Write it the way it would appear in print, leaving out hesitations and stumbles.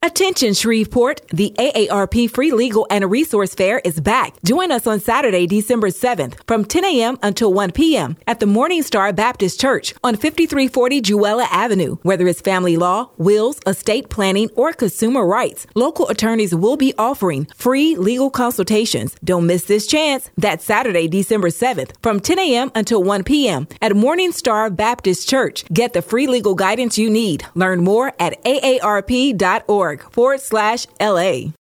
Attention Shreveport, the AARP Free Legal and Resource Fair is back. Join us on Saturday, December 7th from 10 a.m. until 1 p.m. at the Morning Star Baptist Church on 5340 Jewella Avenue. Whether it's family law, wills, estate planning, or consumer rights, local attorneys will be offering free legal consultations. Don't miss this chance. That's Saturday, December 7th from 10 a.m. until 1 p.m. at Morning Star Baptist Church. Get the free legal guidance you need. Learn more at aarp.org/LA.